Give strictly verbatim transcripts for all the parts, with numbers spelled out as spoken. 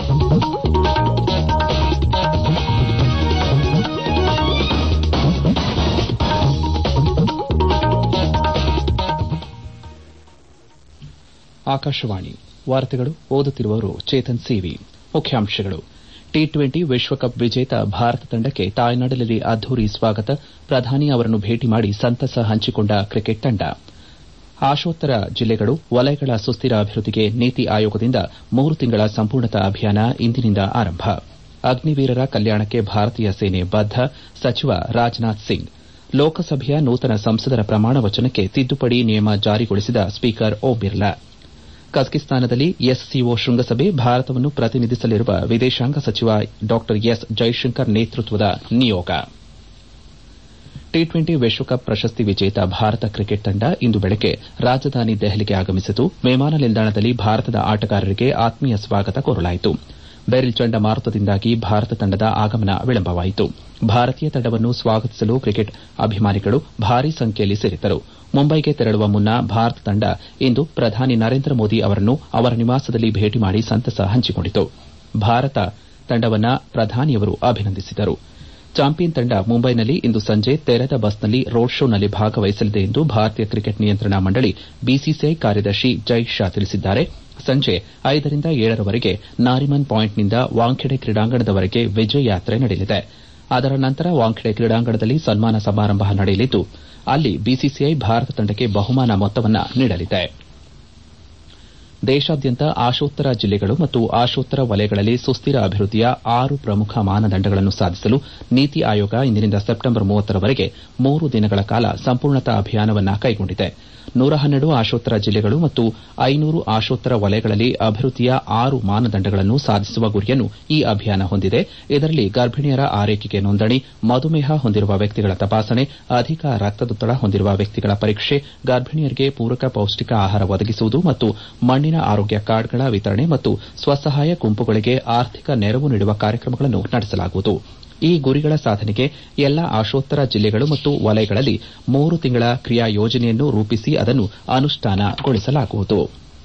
ಆಕಾಶವಾಣಿ ವಾರ್ತೆಗಳು ಓದುತ್ತಿರುವವರು ಚೇತನ್ ಸಿವಿ. ಮುಖ್ಯಾಂಶಗಳು. ಟಿ ಟ್ವೆಂಟಿ ವಿಶ್ವಕಪ್ ವಿಜೇತ ಭಾರತ ತಂಡಕ್ಕೆ ತಾಯ್ನಾಡಿನಲ್ಲಿ ಅದ್ದೂರಿ ಸ್ವಾಗತ. ಪ್ರಧಾನಿ ಅವರನ್ನು ಭೇಟಿ ಮಾಡಿ ಸಂತಸ ಹಂಚಿಕೊಂಡ ಕ್ರಿಕೆಟ್ ತಂಡ. ಆಶೋತ್ತರ ಜಿಲ್ಲೆಗಳು ವಲಯಗಳ ಸುಸ್ತಿರ ಅಭಿವೃದ್ದಿಗೆ ನೀತಿ ಆಯೋಗದಿಂದ ಮೂರು ತಿಂಗಳ ಸಂಪೂರ್ಣತಾ ಅಭಿಯಾನ ಇಂದಿನಿಂದ ಆರಂಭ. ಅಗ್ನಿವೀರರ ಕಲ್ಯಾಣಕ್ಕೆ ಭಾರತೀಯ ಸೇನೆ ಬದ್ದ. ಸಚಿವ ರಾಜನಾಥ್ ಸಿಂಗ್. ಲೋಕಸಭೆಯ ನೂತನ ಸಂಸದರ ಪ್ರಮಾಣ ವಚನಕ್ಕೆ ತಿದ್ದುಪಡಿ ನಿಯಮ ಜಾರಿಗೊಳಿಸಿದ ಸ್ಪೀಕರ್ ಓಂ ಬಿರ್ಲಾ. ಕಜಕಿಸ್ತಾನದಲ್ಲಿ ಎಸ್ಸಿಒ ಶೃಂಗಸಭೆ. ಭಾರತವನ್ನು ಪ್ರತಿನಿಧಿಸಲಿರುವ ವಿದೇಶಾಂಗ ಸಚಿವ ಡಾ ಎಸ್ ಜೈಶಂಕರ್ ನೇತೃತ್ವದ ನಿಯೋಗ. ಟಿ ಟ್ವೆಂಟಿ ವಿಶ್ವಕಪ್ ಪ್ರಶಸ್ತಿ ವಿಜೇತ ಭಾರತ ಕ್ರಿಕೆಟ್ ತಂಡ ಇಂದು ಬೆಳಗ್ಗೆ ರಾಜಧಾನಿ ದೆಹಲಿಗೆ ಆಗಮಿಸಿತು. ವಿಮಾನ ನಿಲ್ದಾಣದಲ್ಲಿ ಭಾರತದ ಆಟಗಾರರಿಗೆ ಆತ್ಮೀಯ ಸ್ವಾಗತ ಕೋರಲಾಯಿತು. ಬೆರಿಲ್ ಚಂಡಮಾರುತದಿಂದಾಗಿ ಭಾರತ ತಂಡದ ಆಗಮನ ವಿಳಂಬವಾಯಿತು. ಭಾರತೀಯ ತಂಡವನ್ನು ಸ್ವಾಗತಿಸಲು ಕ್ರಿಕೆಟ್ ಅಭಿಮಾನಿಗಳು ಭಾರೀ ಸಂಖ್ಯೆಯಲ್ಲಿ ಸೇರಿದ್ದರು. ಮುಂಬೈಗೆ ತೆರಳುವ ಮುನ್ನ ಭಾರತ ತಂಡ ಇಂದು ಪ್ರಧಾನಿ ನರೇಂದ್ರ ಮೋದಿ ಅವರನ್ನು ಅವರ ನಿವಾಸದಲ್ಲಿ ಭೇಟಿ ಮಾಡಿ ಸಂತಸ ಹಂಚಿಕೊಂಡಿತು. ಭಾರತ ತಂಡವನ್ನು ಪ್ರಧಾನಿಯವರು ಅಭಿನಂದಿಸಿದರು. ಚಾಂಪಿಯನ್ ತಂಡ ಮುಂಬೈನಲ್ಲಿ ಇಂದು ಸಂಜೆ ತೆರೆದ ಬಸ್ನಲ್ಲಿ ರೋಡ್ ಶೋನಲ್ಲಿ ಭಾಗವಹಿಸಲಿದೆ ಎಂದು ಭಾರತೀಯ ಕ್ರಿಕೆಟ್ ನಿಯಂತ್ರಣ ಮಂಡಳಿ ಬಿಸಿಸಿಐ ಕಾರ್ಯದರ್ಶಿ ಜೈ ಶಾ ತಿಳಿಸಿದ್ದಾರೆ. ಸಂಜೆ ಐದರಿಂದ ಏಳರವರೆಗೆ ನಾರಿಮನ್ ಪಾಯಿಂಟ್ನಿಂದ ವಾಂಖೆಡೆ ಕ್ರೀಡಾಂಗಣದವರೆಗೆ ವಿಜಯ್ ಯಾತ್ರೆ ನಡೆಯಲಿದೆ. ಅದರ ನಂತರ ವಾಂಖೆಡೆ ಕ್ರೀಡಾಂಗಣದಲ್ಲಿ ಸನ್ಮಾನ ಸಮಾರಂಭ ನಡೆಯಲಿದ್ದು ಅಲ್ಲಿ ಬಿಸಿಸಿಐ ಭಾರತ ತಂಡಕ್ಕೆ ಬಹುಮಾನ ಮೊತ್ತವನ್ನು ನೀಡಲಿದೆ. ದೇಶಾದ್ಯಂತ ಆಶೋತ್ತರ ಜಿಲ್ಲೆಗಳು ಮತ್ತು ಆಶೋತ್ತರ ವಲಯಗಳಲ್ಲಿ ಸುಸ್ತಿರ ಅಭಿವೃದ್ದಿಯ ಆರು ಪ್ರಮುಖ ಮಾನದಂಡಗಳನ್ನು ಸಾಧಿಸಲು ನೀತಿ ಆಯೋಗ ಇಂದಿನಿಂದ ಸೆಪ್ಟೆಂಬರ್ ಮೂವತ್ತರವರೆಗೆ ಮೂರು ದಿನಗಳ ಕಾಲ ಸಂಪೂರ್ಣತಾ ಅಭಿಯಾನವನ್ನು ಕೈಗೊಂಡಿದೆ. ನೂರ ಹನ್ನೆರಡು ಆಶೋತ್ತರ ಜಿಲ್ಲೆಗಳು ಮತ್ತು ಐನೂರು ಆಶೋತ್ತರ ವಲಯಗಳಲ್ಲಿ ಅಭಿವೃದ್ದಿಯ ಆರು ಮಾನದಂಡಗಳನ್ನು ಸಾಧಿಸುವ ಗುರಿಯನ್ನು ಈ ಅಭಿಯಾನ ಹೊಂದಿದೆ. ಇದರಲ್ಲಿ ಗರ್ಭಿಣಿಯರ ಆರೈಕೆಗೆ ನೋಂದಣಿ, ಮಧುಮೇಹ ಹೊಂದಿರುವ ವ್ಯಕ್ತಿಗಳ ತಪಾಸಣೆ, ಅಧಿಕ ರಕ್ತದೊತ್ತಡ ಹೊಂದಿರುವ ವ್ಯಕ್ತಿಗಳ ಪರೀಕ್ಷೆ, ಗರ್ಭಿಣಿಯರಿಗೆ ಪೂರಕ ಪೌಷ್ಟಿಕ ಆಹಾರ ಒದಗಿಸುವುದು ಮತ್ತು ಮಣ್ಣಿನ ಆರೋಗ್ಯ ಕಾರ್ಡ್ಗಳ ವಿತರಣೆ ಮತ್ತು ಸ್ವಸಹಾಯ ಗುಂಪುಗಳಿಗೆ ಆರ್ಥಿಕ ನೆರವು ನೀಡುವ ಕಾರ್ಯಕ್ರಮಗಳನ್ನು ನಡೆಸಲಾಗುವುದು. ಈ ಗುರಿಗಳ ಸಾಧನೆಗೆ ಎಲ್ಲಾ ಆಶೋತ್ತರ ಜಿಲ್ಲೆಗಳು ಮತ್ತು ವಲಯಗಳಲ್ಲಿ ಮೂರು ತಿಂಗಳ ಕ್ರಿಯಾ ಯೋಜನೆಯನ್ನು ರೂಪಿಸಿ ಅದನ್ನು ಅನುಷ್ಠಾನಗೊಳಿಸಲಾಗುವುದು.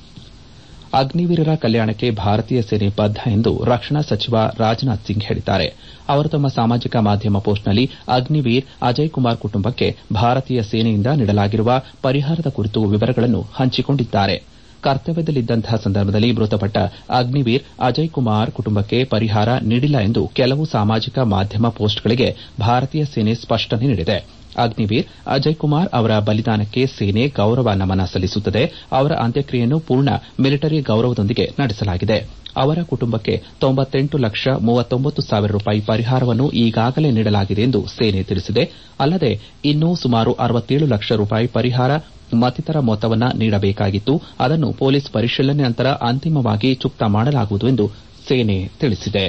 ಅಗ್ನಿವೀರರ ಕಲ್ಯಾಣಕ್ಕೆ ಭಾರತೀಯ ಸೇನೆ ಬದ್ದ ಎಂದು ರಕ್ಷಣಾ ಸಚಿವ ರಾಜನಾಥ್ ಸಿಂಗ್ ಹೇಳಿದ್ದಾರೆ. ಅವರು ತಮ್ಮ ಸಾಮಾಜಿಕ ಮಾಧ್ಯಮ ಪೋಸ್ಟ್ನಲ್ಲಿ ಅಗ್ನಿವೀರ್ ಅಜಯ್ ಕುಮಾರ್ ಕುಟುಂಬಕ್ಕೆ ಭಾರತೀಯ ಸೇನೆಯಿಂದ ನೀಡಲಾಗಿರುವ ಪರಿಹಾರದ ಕುರಿತು ವಿವರಗಳನ್ನು ಹಂಚಿಕೊಂಡಿದ್ದಾರೆ. ಕರ್ತವ್ಯದಲ್ಲಿದ್ದಂತಹ ಸಂದರ್ಭದಲ್ಲಿ ಮೃತಪಟ್ಟ ಅಗ್ನಿವೀರ್ ಅಜಯ್ ಕುಮಾರ್ ಕುಟುಂಬಕ್ಕೆ ಪರಿಹಾರ ನೀಡಿಲ್ಲ ಎಂದು ಕೆಲವು ಸಾಮಾಜಿಕ ಮಾಧ್ಯಮ ಪೋಸ್ಟ್ಗಳಿಗೆ ಭಾರತೀಯ ಸೇನೆ ಸ್ಪಷ್ಟನೆ ನೀಡಿದೆ. ಅಗ್ನಿವೀರ್ ಅಜಯ್ ಕುಮಾರ್ ಅವರ ಬಲಿದಾನಕ್ಕೆ ಸೇನೆ ಗೌರವ ನಮನ ಸಲ್ಲಿಸುತ್ತದೆ. ಅವರ ಅಂತ್ಯಕ್ರಿಯೆಯನ್ನು ಪೂರ್ಣ ಮಿಲಿಟರಿ ಗೌರವದೊಂದಿಗೆ ನಡೆಸಲಾಗಿದೆ. ಅವರ ಕುಟುಂಬಕ್ಕೆ ತೊಂಬತ್ತೆಂಟು ಲಕ್ಷ ಮೂವತ್ತೊಂಬತ್ತು ಸಾವಿರ ರೂಪಾಯಿ ಪರಿಹಾರವನ್ನು ಈಗಾಗಲೇ ನೀಡಲಾಗಿದೆ ಎಂದು ಸೇನೆ ತಿಳಿಸಿದೆ. ಅಲ್ಲದೆ ಇನ್ನೂ ಸುಮಾರು ಅರವತ್ತೇಳು ಲಕ್ಷ ರೂಪಾಯಿ ಪರಿಹಾರ ಮತ್ತಿತರ ಮೊತ್ತವನ್ನು ನೀಡಬೇಕಾಗಿತ್ತು. ಅದನ್ನು ಪೊಲೀಸ್ ಪರಿಶೀಲನೆ ನಂತರ ಅಂತಿಮವಾಗಿ ಚುಕ್ತಾ ಮಾಡಲಾಗುವುದು ಎಂದು ಸೇನೆ ತಿಳಿಸಿದೆ.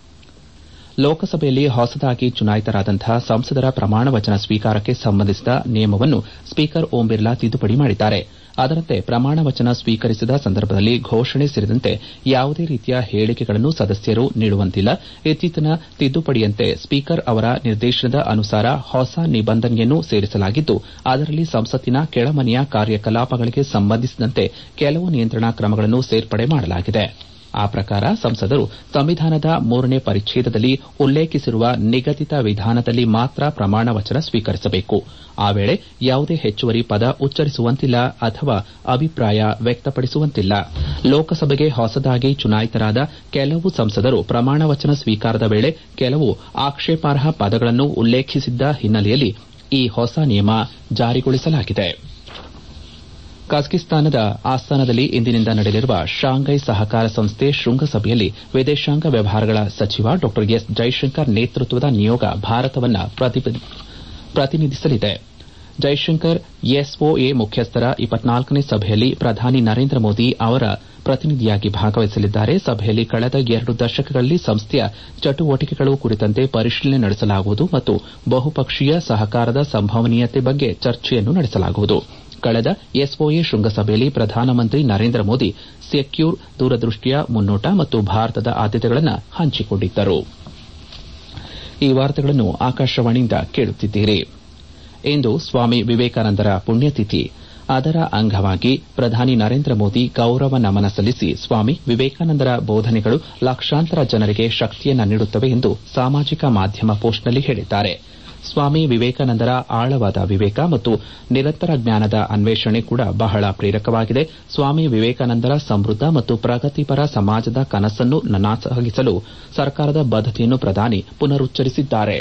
ಲೋಕಸಭೆಯಲ್ಲಿ ಹೊಸದಾಗಿ ಚುನಾಯಿತರಾದಂತಹ ಸಂಸದರ ಪ್ರಮಾಣ ವಚನ ಸ್ವೀಕಾರಕ್ಕೆ ಸಂಬಂಧಿಸಿದ ನಿಯಮವನ್ನು ಸ್ಪೀಕರ್ ಓಂ ಬಿರ್ಲಾ ತಿದ್ದುಪಡಿ ಮಾಡಿದ್ದಾರೆ. ಅದರಂತೆ ಪ್ರಮಾಣ ವಚನ ಸ್ವೀಕರಿಸಿದ ಸಂದರ್ಭದಲ್ಲಿ ಘೋಷಣೆ ಸೇರಿದಂತೆ ಯಾವುದೇ ರೀತಿಯ ಹೇಳಿಕೆಗಳನ್ನು ಸದಸ್ಯರು ನೀಡುವಂತಿಲ್ಲ. ಇತ್ತೀಚಿನ ತಿದ್ದುಪಡಿಯಂತೆ ಸ್ಪೀಕರ್ ಅವರ ನಿರ್ದೇಶನದ ಅನುಸಾರ ಹೊಸ ನಿಬಂಧನೆಯನ್ನು ಸೇರಿಸಲಾಗಿದ್ದು ಅದರಲ್ಲಿ ಸಂಸತ್ತಿನ ಕೆಳಮನೆಯ ಕಾರ್ಯಕಲಾಪಗಳಿಗೆ ಸಂಬಂಧಿಸಿದಂತೆ ಕೆಲವು ನಿಯಂತ್ರಣಾ ಕ್ರಮಗಳನ್ನು ಸೇರ್ಪಡೆ ಮಾಡಲಾಗಿದೆ. ಆ ಪ್ರಕಾರ ಸಂಸದರು ಸಂವಿಧಾನದ ಮೂರನೇ ಪರಿಚ್ಛೇದದಲ್ಲಿ ಉಲ್ಲೇಖಿಸಿರುವ ನಿಗದಿತ ವಿಧಾನದಲ್ಲಿ ಮಾತ್ರ ಪ್ರಮಾಣ ವಚನ ಸ್ವೀಕರಿಸಬೇಕು. ಆ ವೇಳೆ ಯಾವುದೇ ಹೆಚ್ಚುವರಿ ಪದ ಉಚ್ಚರಿಸುವಂತಿಲ್ಲ ಅಥವಾ ಅಭಿಪ್ರಾಯ ವ್ಯಕ್ತಪಡಿಸುವಂತಿಲ್ಲ. ಲೋಕಸಭೆಗೆ ಹೊಸದಾಗಿ ಚುನಾಯಿತರಾದ ಕೆಲವು ಸಂಸದರು ಪ್ರಮಾಣ ವಚನ ಸ್ವೀಕಾರದ ವೇಳೆ ಕೆಲವು ಆಕ್ಷೇಪಾರ್ಹ ಪದಗಳನ್ನು ಉಲ್ಲೇಖಿಸಿದ್ದ ಹಿನ್ನೆಲೆಯಲ್ಲಿ ಈ ಹೊಸ ನಿಯಮ ಜಾರಿಗೊಳಿಸಲಾಗಿದೆ. ಕಜಕಿಸ್ತಾನದ ಆಸ್ತಾನದಲ್ಲಿ ಇಂದಿನಿಂದ ನಡೆಯಲಿರುವ ಶಾಂಘೈ ಸಹಕಾರ ಸಂಸ್ಥೆ ಶೃಂಗಸಭೆಯಲ್ಲಿ ವಿದೇಶಾಂಗ ವ್ಯವಹಾರಗಳ ಸಚಿವ ಡಾ ಎಸ್ ಜೈಶಂಕರ್ ನೇತೃತ್ವದ ನಿಯೋಗ ಭಾರತವನ್ನು ಪ್ರತಿನಿಧಿಸಲಿದೆ. ಜೈಶಂಕರ್ ಎಸ್ಒಎ ಮುಖ್ಯಸ್ಥರ ಇಪ್ಪತ್ನಾಲ್ಕನೇ ಸಭೆಯಲ್ಲಿ ಪ್ರಧಾನಿ ನರೇಂದ್ರ ಮೋದಿ ಅವರ ಪ್ರತಿನಿಧಿಯಾಗಿ ಭಾಗವಹಿಸಲಿದ್ದಾರೆ. ಸಭೆಯಲ್ಲಿ ಕಳೆದ ಎರಡು ದಶಕಗಳಲ್ಲಿ ಸಂಸ್ಥೆಯ ಚಟುವಟಿಕೆಗಳು ಕುರಿತಂತೆ ಪರಿಶೀಲನೆ ನಡೆಸಲಾಗುವುದು ಮತ್ತು ಬಹುಪಕ್ಷೀಯ ಸಹಕಾರದ ಸಂಭವನೀಯತೆ ಬಗ್ಗೆ ಚರ್ಚೆಯನ್ನು ನಡೆಸಲಾಗುವುದು. ಕಳೆದ ಎಸ್ಒಎ ಶೃಂಗಸಭೆಯಲ್ಲಿ ಪ್ರಧಾನಮಂತ್ರಿ ನರೇಂದ್ರ ಮೋದಿ ಸೆಕ್ಯೂರ್ ದೂರದೃಷ್ಟಿಯ ಮುನ್ನೋಟ ಮತ್ತು ಭಾರತದ ಆದ್ಯತೆಗಳನ್ನು ಹಂಚಿಕೊಂಡಿದ್ದರು. ಈ ವಾರ್ತೆಗಳನ್ನು ಆಕಾಶವಾಣಿಯಿಂದ ಕೇಳುತ್ತಿದ್ದೀರಿ. ಇಂದು ಸ್ವಾಮಿ ವಿವೇಕಾನಂದರ ಪುಣ್ಯತಿಥಿ. ಅದರ ಅಂಗವಾಗಿ ಪ್ರಧಾನಿ ನರೇಂದ್ರ ಮೋದಿ ಗೌರವ ನಮನ ಸಲ್ಲಿಸಿ ಸ್ವಾಮಿ ವಿವೇಕಾನಂದರ ಬೋಧನೆಗಳು ಲಕ್ಷಾಂತರ ಜನರಿಗೆ ಶಕ್ತಿಯನ್ನ ನೀಡುತ್ತವೆ ಎಂದು ಸಾಮಾಜಿಕ ಮಾಧ್ಯಮ ಪೋಸ್ಟ್ನಲ್ಲಿ ಹೇಳಿದ್ದಾರೆ. ಸ್ವಾಮಿ ವಿವೇಕಾನಂದರ ಆಳವಾದ ವಿವೇಕ ಮತ್ತು ನಿರಂತರ ಜ್ಞಾನದ ಅನ್ವೇಷಣೆ ಕೂಡ ಬಹಳ ಪ್ರೇರಕವಾಗಿದೆ. ಸ್ವಾಮಿ ವಿವೇಕಾನಂದರ ಸಮೃದ್ಧ ಮತ್ತು ಪ್ರಗತಿಪರ ಸಮಾಜದ ಕನಸನ್ನು ನನಸಾಗಿಸಲು ಸರ್ಕಾರದ ಬದ್ದತೆಯನ್ನು ಪ್ರಧಾನಿ ಪುನರುಚ್ಚರಿಸಿದ್ದಾರೆ.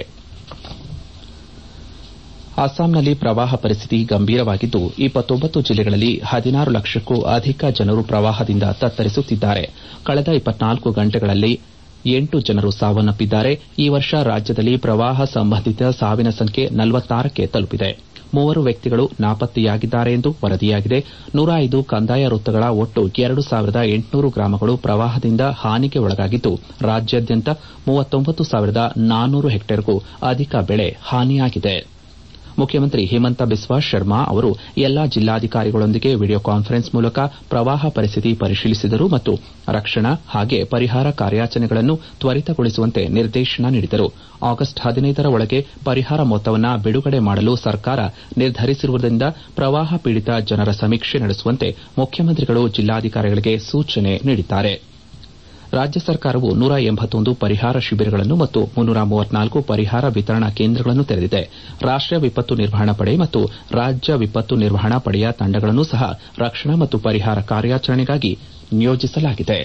ಅಸ್ಸಾಂನಲ್ಲಿ ಪ್ರವಾಹ ಪರಿಸ್ಥಿತಿ ಗಂಭೀರವಾಗಿದ್ದು ಇಪ್ಪತ್ತೊಂಬತ್ತು ಜಿಲ್ಲೆಗಳಲ್ಲಿ ಹದಿನಾರು ಲಕ್ಷಕ್ಕೂ ಅಧಿಕ ಜನರು ಪ್ರವಾಹದಿಂದ ತತ್ತರಿಸುತ್ತಿದ್ದಾರೆ. ಕಳೆದ ಇಪ್ಪತ್ನಾಲ್ಕು ಗಂಟೆಗಳಲ್ಲಿ ಎಂಟು ಜನರು ಸಾವನ್ನಪ್ಪಿದ್ದಾರೆ. ಈ ವರ್ಷ ರಾಜ್ಯದಲ್ಲಿ ಪ್ರವಾಹ ಸಂಬಂಧಿತ ಸಾವಿನ ಸಂಖ್ಯೆ ನಲವತ್ತಾರಕ್ಕೆ ತಲುಪಿದೆ. ಮೂವರು ವ್ಯಕ್ತಿಗಳು ನಾಪತ್ತೆಯಾಗಿದ್ದಾರೆ ಎಂದು ವರದಿಯಾಗಿದೆ. ನೂರ ಐದು ಕಂದಾಯ ವೃತ್ತಗಳ ಒಟ್ಟು ಎರಡು ಸಾವಿರದ ಎಂಟುನೂರು ಗ್ರಾಮಗಳು ಪ್ರವಾಹದಿಂದ ಹಾನಿಗೆ ಒಳಗಾಗಿದ್ದು ರಾಜ್ಯಾದ್ಯಂತ ಮೂವತ್ತೊಂಬತ್ತು ಸಾವಿರದ ನಾನ್ನೂರು ಹೆಕ್ಟೇರ್ಗೂ ಅಧಿಕ ಬೆಳೆ ಹಾನಿಯಾಗಿದೆ. ಮುಖ್ಯಮಂತ್ರಿ ಹಿಮಂತ ಬಿಸ್ವಾ ಶರ್ಮಾ ಅವರು ಎಲ್ಲಾ ಜಿಲ್ಲಾಧಿಕಾರಿಗಳೊಂದಿಗೆ ವಿಡಿಯೋ ಕಾನ್ಫರೆನ್ಸ್ ಮೂಲಕ ಪ್ರವಾಹ ಪರಿಸ್ಥಿತಿ ಪರಿಶೀಲಿಸಿದರು ಮತ್ತು ರಕ್ಷಣಾ ಹಾಗೆ ಪರಿಹಾರ ಕಾರ್ಯಾಚರಣೆಗಳನ್ನು ತ್ವರಿತಗೊಳಿಸುವಂತೆ ನಿರ್ದೇಶನ ನೀಡಿದರು. ಆಗಸ್ಟ್ ಹದಿನೈದರ ಒಳಗೆ ಪರಿಹಾರ ಮೊತ್ತವನ್ನು ಬಿಡುಗಡೆ ಮಾಡಲು ಸರ್ಕಾರ ನಿರ್ಧರಿಸಿರುವುದರಿಂದ ಪ್ರವಾಹ ಪೀಡಿತ ಜನರ ಸಮೀಕ್ಷೆ ನಡೆಸುವಂತೆ ಮುಖ್ಯಮಂತ್ರಿಗಳು ಜಿಲ್ಲಾಧಿಕಾರಿಗಳಿಗೆ ಸೂಚನೆ ನೀಡಿದ್ದಾರೆ. ರಾಜ್ಯ ಸರ್ಕಾರವು ನೂರ ಎಂಬತ್ತೊಂದು ಪರಿಹಾರ ಶಿಬಿರಗಳನ್ನು ಮತ್ತು ಮುನ್ನೂರ ಮೂವತ್ನಾಲ್ಕು ಪರಿಹಾರ ವಿತರಣಾ ಕೇಂದ್ರಗಳನ್ನು ತೆರೆದಿದೆ. ರಾಷ್ಟೀಯ ವಿಪತ್ತು ನಿರ್ವಹಣಾ ಪಡೆ ಮತ್ತು ರಾಜ್ಯ ವಿಪತ್ತು ನಿರ್ವಹಣಾ ಪಡೆಯ ತಂಡಗಳನ್ನು ಸಹ ರಕ್ಷಣಾ ಮತ್ತು ಪರಿಹಾರ ಕಾರ್ಯಾಚರಣೆಗಾಗಿ ನಿಯೋಜಿಸಲಾಗಿದೆ.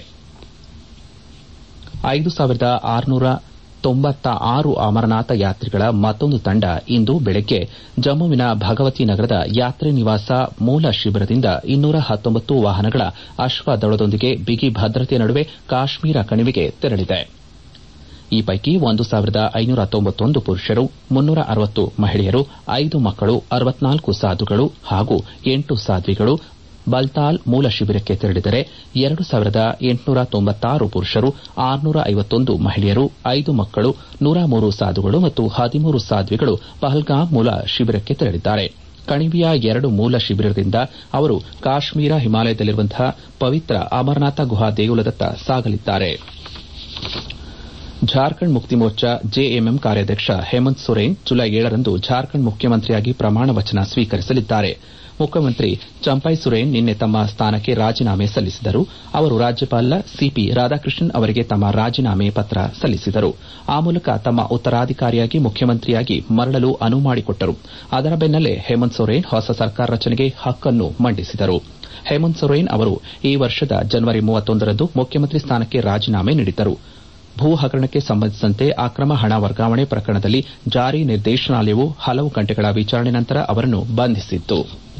ಐದು ಸಾವಿರದ ಆರುನೂರ ತೊಂಬತ್ತ ಆರು ಅಮರನಾಥ ಯಾತ್ರಿಗಳ ಮತ್ತೊಂದು ತಂಡ ಇಂದು ಬೆಳಗ್ಗೆ ಜಮ್ಮುವಿನ ಭಗವತಿ ನಗರದ ಯಾತ್ರಿ ನಿವಾಸ ಮೂಲ ಶಿಬಿರದಿಂದ ಇನ್ನೂರ ಹತ್ತೊಂಬತ್ತು ವಾಹನಗಳ ಅಶ್ವದಳದೊಂದಿಗೆ ಬಿಗಿ ಭದ್ರತೆಯ ನಡುವೆ ಕಾಶ್ಮೀರ ಕಣಿವೆಗೆ ತೆರಳಿದೆ. ಈ ಪೈಕಿ ಒಂದು ಸಾವಿರದ ಐನೂರ ತೊಂಬತ್ತೊಂದು ಪುರುಷರು, ಮುನ್ನೂರ ಅರವತ್ತು ಮಹಿಳೆಯರು, ಐದು ಮಕ್ಕಳು, ಅರವತ್ನಾಲ್ಕು ಸಾಧುಗಳು ಹಾಗೂ ಎಂಟು ಸಾಧ್ವಿಗಳು ಬಲ್ತಾಲ್ ಮೂಲ ಶಿಬಿರಕ್ಕೆ ತೆರಳಿದರೆ ಎರಡು ಸಾವಿರದ ಎಂಟುನೂರ ತೊಂಬತ್ತಾರು ಪುರುಷರು, ಆರುನೂರ ಐವತ್ತೊಂದು ಮಹಿಳೆಯರು, ಐದು ಮಕ್ಕಳು, ನೂರ ಮೂರು ಸಾಧುಗಳು ಮತ್ತು ಹದಿಮೂರು ಸಾಧ್ವಿಗಳು ಪಹಲ್ಗಾಮ್ ಮೂಲ ಶಿಬಿರಕ್ಕೆ ತೆರಳಿದ್ದಾರೆ. ಕಣಿವೆಯ ಎರಡು ಮೂಲ ಶಿಬಿರದಿಂದ ಅವರು ಕಾಶ್ಮೀರ ಹಿಮಾಲಯದಲ್ಲಿರುವಂತಹ ಪವಿತ್ರ ಅಮರನಾಥ ಗುಹಾ ದೇಗುಲದತ್ತ ಸಾಗಲಿದ್ದಾರೆ. ಜಾರ್ಖಂಡ್ ಮುಕ್ತಿ ಮೋರ್ಚಾ ಜೆಎಂಎಂ ಕಾರ್ಯಾಧ್ಯಕ್ಷ ಹೇಮಂತ್ ಸೊರೇನ್ ಜುಲೈ ಏಳರಂದು ಜಾರ್ಖಂಡ್ ಮುಖ್ಯಮಂತ್ರಿಯಾಗಿ ಪ್ರಮಾಣ ವಚನ ಸ್ವೀಕರಿಸಲಿದ್ದಾರೆ. ಮುಖ್ಯಮಂತ್ರಿ ಚಂಪೈ ಸೊರೇನ್ ನಿನ್ನೆ ತಮ್ಮ ಸ್ಥಾನಕ್ಕೆ ರಾಜೀನಾಮೆ ಸಲ್ಲಿಸಿದರು. ಅವರು ರಾಜ್ಯಪಾಲ ಸಿಪಿ ರಾಧಾಕೃಷ್ಣನ್ ಅವರಿಗೆ ತಮ್ಮ ರಾಜೀನಾಮೆ ಪತ್ರ ಸಲ್ಲಿಸಿದರು. ಆ ಮೂಲಕ ತಮ್ಮ ಉತ್ತರಾಧಿಕಾರಿಯಾಗಿ ಮುಖ್ಯಮಂತ್ರಿಯಾಗಿ ಮರಳಲು ಅನುವು ಮಾಡಿಕೊಟ್ಟರು. ಅದರ ಬೆನ್ನಲ್ಲೇ ಹೇಮಂತ್ ಸೊರೇನ್ ಹೊಸ ಸರ್ಕಾರ ರಚನೆಗೆ ಹಕ್ಕನ್ನು ಮಂಡಿಸಿದರು. ಹೇಮಂತ್ ಸೊರೇನ್ ಅವರು ಈ ವರ್ಷದ ಜನವರಿ ಮೂವತ್ತೊಂದರಂದು ಮುಖ್ಯಮಂತ್ರಿ ಸ್ಥಾನಕ್ಕೆ ರಾಜೀನಾಮೆ ನೀಡಿದ್ದರು. ಭೂ ಹಗರಣಕ್ಕೆ ಸಂಬಂಧಿಸಿದಂತೆ ಅಕ್ರಮ ಹಣ ವರ್ಗಾವಣೆ ಪ್ರಕರಣದಲ್ಲಿ ಜಾರಿ ನಿರ್ದೇಶನಾಲಯವು ಹಲವು ಗಂಟೆಗಳ ವಿಚಾರಣೆ ನಂತರ ಅವರನ್ನು ಬಂಧಿಸಿತ್ತು.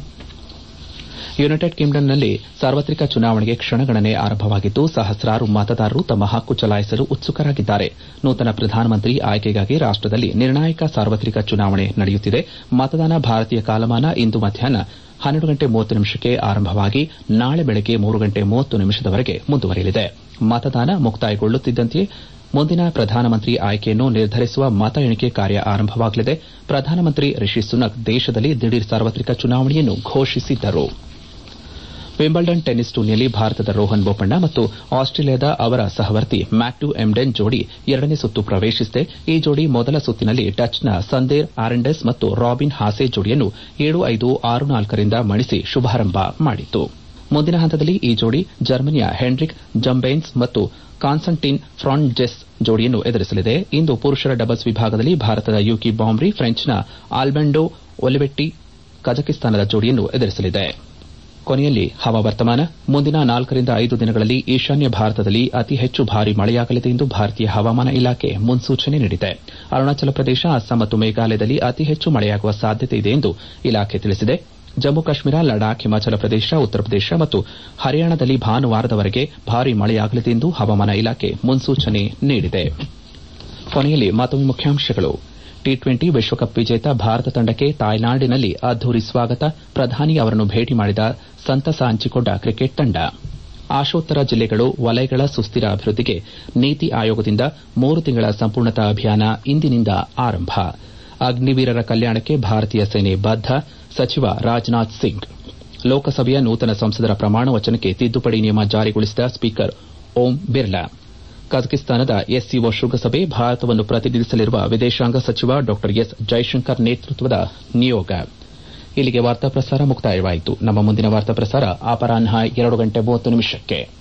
ಯುನೈಟೆಡ್ ಕಿಂಗ್ಡಂನಲ್ಲಿ ಸಾರ್ವತ್ರಿಕ ಚುನಾವಣೆಗೆ ಕ್ಷಣಗಣನೆ ಆರಂಭವಾಗಿದ್ದು ಸಹಸ್ರಾರು ಮತದಾರರು ತಮ್ಮ ಹಕ್ಕು ಚಲಾಯಿಸಲು ಉತ್ಸುಕರಾಗಿದ್ದಾರೆ. ನೂತನ ಪ್ರಧಾನಮಂತ್ರಿ ಆಯ್ಕೆಗಾಗಿ ರಾಷ್ಟದಲ್ಲಿ ನಿರ್ಣಾಯಕ ಸಾರ್ವತ್ರಿಕ ಚುನಾವಣೆ ನಡೆಯುತ್ತಿದೆ. ಮತದಾನ ಭಾರತೀಯ ಕಾಲಮಾನ ಇಂದು ಮಧ್ಯಾಹ್ನ ಹನ್ನೆರಡು ಗಂಟೆ ಮೂವತ್ತು ನಿಮಿಷಕ್ಕೆ ಆರಂಭವಾಗಿ ನಾಳೆ ಬೆಳಗ್ಗೆ ಮೂರು ಗಂಟೆ ಮೂವತ್ತು ನಿಮಿಷದವರೆಗೆ ಮುಂದುವರಿಯಲಿದೆ. ಮತದಾನ ಮುಕ್ತಾಯಗೊಳ್ಳುತ್ತಿದ್ದಂತೆಯೇ ಮುಂದಿನ ಪ್ರಧಾನಮಂತ್ರಿ ಆಯ್ಕೆಯನ್ನು ನಿರ್ಧರಿಸುವ ಮತ ಎಣಿಕೆ ಕಾರ್ಯ ಆರಂಭವಾಗಲಿದೆ. ಪ್ರಧಾನಮಂತ್ರಿ ರಿಷಿ ಸುನಕ್ ದೇಶದಲ್ಲಿ ದಿಢೀರ್ ಸಾರ್ವತ್ರಿಕ ಚುನಾವಣೆಯನ್ನು ಘೋಷಿಸಿದ್ದರು. ವಿಂಬಲ್ಡನ್ ಟೆನ್ನಿಸ್ ಟೂರ್ನಿಯಲ್ಲಿ ಭಾರತದ ರೋಹನ್ ಬೋಪಣ್ಣ ಮತ್ತು ಆಸ್ಟ್ರೇಲಿಯಾದ ಅವರ ಸಹವರ್ತಿ ಮ್ಯಾಥ್ಯೂ ಎಮ್ಡೆನ್ ಜೋಡಿ ಎರಡನೇ ಸುತ್ತು ಪ್ರವೇಶಿಸಿದೆ. ಈ ಜೋಡಿ ಮೊದಲ ಸುತ್ತಿನಲ್ಲಿ ಡಚ್ನ ಸಂದೇರ್ ಆರೆಂಡೆಸ್ ಮತ್ತು ರಾಬಿನ್ ಹಾಸೆ ಜೋಡಿಯನ್ನು ಏಳು ಐದು ಆರು ನಾಲ್ಕರಿಂದ ಮಣಿಸಿ ಶುಭಾರಂಭ ಮಾಡಿತು. ಮುಂದಿನ ಹಂತದಲ್ಲಿ ಈ ಜೋಡಿ ಜರ್ಮನಿಯ ಹೆನ್ರಿಕ್ ಜಂಬೈನ್ಸ್ ಮತ್ತು ಕಾನ್ಸ್ಟಂಟಿನ್ ಫ್ರಾಂಜೆಸ್ ಜೋಡಿಯನ್ನು ಎದುರಿಸಲಿದೆ. ಇಂದು ಪುರುಷರ ಡಬಲ್ಸ್ ವಿಭಾಗದಲ್ಲಿ ಭಾರತದ ಯೂಕಿ ಬಾಂಬ್ರಿ ಫ್ರೆಂಚ್ನ ಆಲ್ಬೆಂಡೋ ಒಲಿವೆಟ್ಟಿ ಕಜಕಿಸ್ತಾನದ ಜೋಡಿಯನ್ನು ಎದುರಿಸಲಿದೆ. ಕೊನೆಯಲ್ಲಿ ಹವಾವರ್ತಮಾನ. ಮುಂದಿನ ನಾಲ್ಕರಿಂದ ಐದು ದಿನಗಳಲ್ಲಿ ಈಶಾನ್ಯ ಭಾರತದಲ್ಲಿ ಅತಿ ಹೆಚ್ಚು ಭಾರೀ ಮಳೆಯಾಗಲಿದೆ ಎಂದು ಭಾರತೀಯ ಹವಾಮಾನ ಇಲಾಖೆ ಮುನ್ಸೂಚನೆ ನೀಡಿದೆ. ಅರುಣಾಚಲ ಪ್ರದೇಶ, ಅಸ್ಸಾಂ ಮತ್ತು ಮೇಘಾಲಯದಲ್ಲಿ ಅತಿ ಹೆಚ್ಚು ಮಳೆಯಾಗುವ ಸಾಧ್ಯತೆ ಇದೆ ಎಂದು ಇಲಾಖೆ ತಿಳಿಸಿದೆ. ಜಮ್ಮು ಕಾಶ್ಮೀರ, ಲಡಾಖ್, ಹಿಮಾಚಲ ಪ್ರದೇಶ, ಉತ್ತರ ಪ್ರದೇಶ ಮತ್ತು ಹರಿಯಾಣದಲ್ಲಿ ಭಾನುವಾರದವರೆಗೆ ಭಾರೀ ಮಳೆಯಾಗಲಿದೆ ಎಂದು ಹವಾಮಾನ ಇಲಾಖೆ ಮುನ್ಸೂಚನೆ ನೀಡಿದೆ. ಕೊನೆಯಲ್ಲಿ ಮತ್ತೊಮ್ಮೆ ಮುಖ್ಯಾಂಶಗಳು. ಟಿ ಟ್ವೆಂಟಿ ವಿಶ್ವಕಪ್ ವಿಜೇತ ಭಾರತ ತಂಡಕ್ಕೆ ತಾಯ್ನಾಡಿನಲ್ಲಿ ಅದ್ದೂರಿ ಸ್ವಾಗತ. ಪ್ರಧಾನಿ ಅವರನ್ನು ಭೇಟಿ ಮಾಡಿದ ಸಂತಸ ಹಂಚಿಕೊಂಡ ಕ್ರಿಕೆಟ್ ತಂಡ. ಆಶೋತ್ತರ ಜಿಲ್ಲೆಗಳು, ವಲಯಗಳ ಸುಸ್ಥಿರ ಅಭಿವೃದ್ಧಿಗೆ ನೀತಿ ಆಯೋಗದಿಂದ ಮೂರು ತಿಂಗಳ ಸಂಪೂರ್ಣತಾ ಅಭಿಯಾನ ಇಂದಿನಿಂದ ಆರಂಭ. ಅಗ್ನಿವೀರರ ಕಲ್ಯಾಣಕ್ಕೆ ಭಾರತೀಯ ಸೇನೆ ಬದ್ಧ. ಸಚಿವ ರಾಜನಾಥ್ ಸಿಂಗ್. ಲೋಕಸಭೆಯ ನೂತನ ಸಂಸದರ ಪ್ರಮಾಣ ವಚನಕ್ಕೆ ತಿದ್ದುಪಡಿ ನಿಯಮ ಜಾರಿಗೊಳಿಸಿದ ಸ್ಪೀಕರ್ ಓಂ ಬಿರ್ಲಾ. ಕಜಕಿಸ್ತಾನದ ಎಸ್ಸಿಒ ಶೃಂಗಸಭೆ, ಭಾರತವನ್ನು ಪ್ರತಿನಿಧಿಸಲಿರುವ ವಿದೇಶಾಂಗ ಸಚಿವ ಡಾ ಎಸ್ ಜೈಶಂಕರ್ ನೇತೃತ್ವದ ನಿಯೋಗ. ಇಲ್ಲಿಗೆ ವಾರ್ತಾ ಪ್ರಸಾರ ಮುಕ್ತಾಯವಾಯಿತು. ನಮ್ಮ ಮುಂದಿನ ವಾರ್ತಾ ಪ್ರಸಾರ ಅಪರಾಹ್ನ ಎರಡು ಗಂಟೆ ಮೂವತ್ತು ನಿಮಿಷಕ್ಕೆ.